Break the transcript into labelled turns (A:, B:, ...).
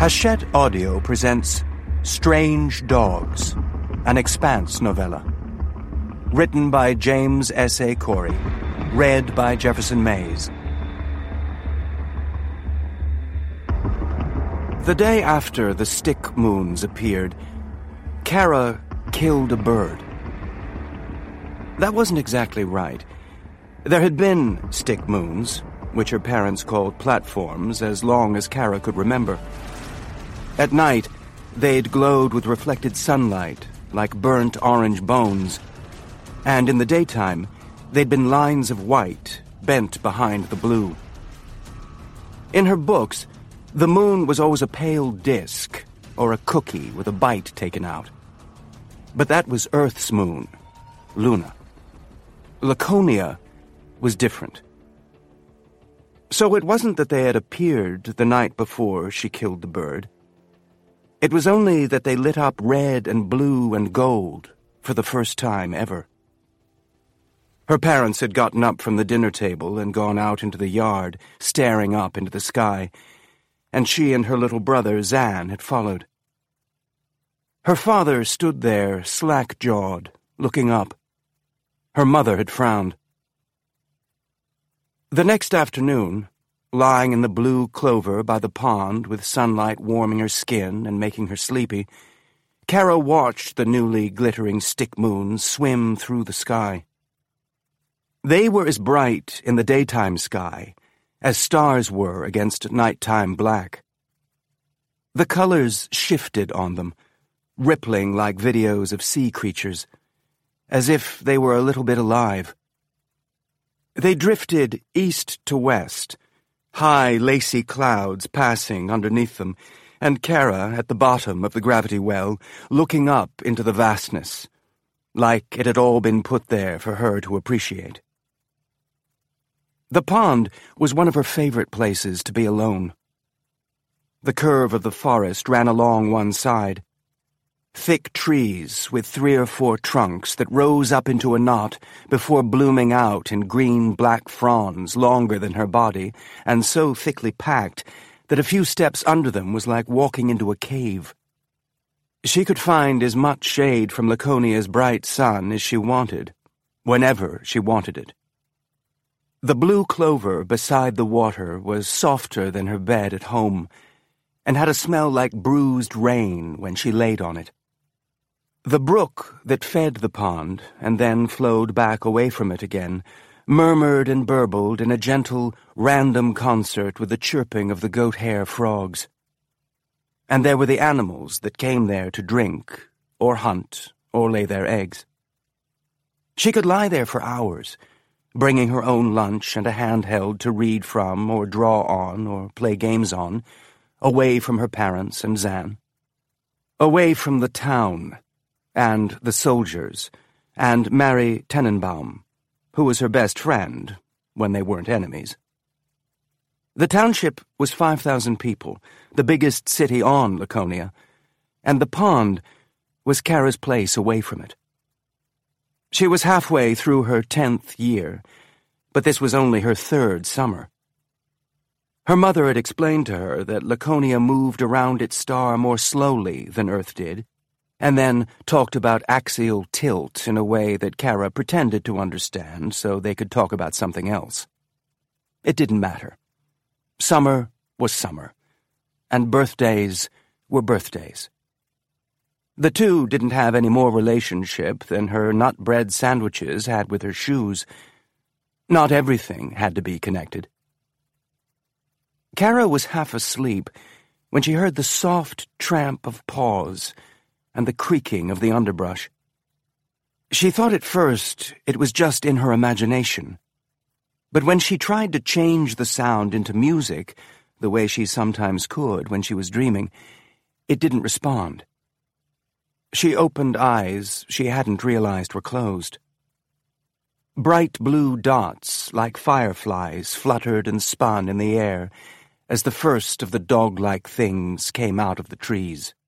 A: Hachette Audio presents Strange Dogs, an Expanse novella. Written by James S.A. Corey. Read by Jefferson Mays. The day after the stick moons appeared, Kara killed a bird. That wasn't exactly right. There had been stick moons, which her parents called platforms, as long as Kara could remember. At night, they'd glowed with reflected sunlight, like burnt orange bones. And in the daytime, they'd been lines of white, bent behind the blue. In her books, the moon was always a pale disk, or a cookie with a bite taken out. But that was Earth's moon, Luna. Laconia was different. So it wasn't that they had appeared the night before she killed the bird. It was only that they lit up red and blue and gold for the first time ever. Her parents had gotten up from the dinner table and gone out into the yard, staring up into the sky, and she and her little brother, Zan, had followed. Her father stood there, slack-jawed, looking up. Her mother had frowned. The next afternoon, lying in the blue clover by the pond with sunlight warming her skin and making her sleepy, Kara watched the newly glittering stick moons swim through the sky. They were as bright in the daytime sky as stars were against nighttime black. The colors shifted on them, rippling like videos of sea creatures, as if they were a little bit alive. They drifted east to west, high, lacy clouds passing underneath them, and Kara at the bottom of the gravity well, looking up into the vastness, like it had all been put there for her to appreciate. The pond was one of her favorite places to be alone. The curve of the forest ran along one side. Thick trees with 3 or 4 trunks that rose up into a knot before blooming out in green-black fronds longer than her body and so thickly packed that a few steps under them was like walking into a cave. She could find as much shade from Laconia's bright sun as she wanted, whenever she wanted it. The blue clover beside the water was softer than her bed at home and had a smell like bruised rain when she laid on it. The brook that fed the pond and then flowed back away from it again murmured and burbled in a gentle, random concert with the chirping of the goat-hair frogs. And there were the animals that came there to drink, or hunt, or lay their eggs. She could lie there for hours, bringing her own lunch and a handheld to read from or draw on or play games on, away from her parents and Zan. Away from the town and the soldiers, and Mary Tenenbaum, who was her best friend when they weren't enemies. The township was 5,000 people, the biggest city on Laconia, and the pond was Kara's place away from it. She was halfway through her 10th year, but this was only her 3rd summer. Her mother had explained to her that Laconia moved around its star more slowly than Earth did, and then talked about axial tilt in a way that Kara pretended to understand so they could talk about something else. It didn't matter. Summer was summer, and birthdays were birthdays. The two didn't have any more relationship than her nut-bread sandwiches had with her shoes. Not everything had to be connected. Kara was half asleep when she heard the soft tramp of paws and the creaking of the underbrush. She thought at first it was just in her imagination, but when she tried to change the sound into music, the way she sometimes could when she was dreaming, it didn't respond. She opened eyes she hadn't realized were closed. Bright blue dots, like fireflies, fluttered and spun in the air as the first of the dog-like things came out of the trees.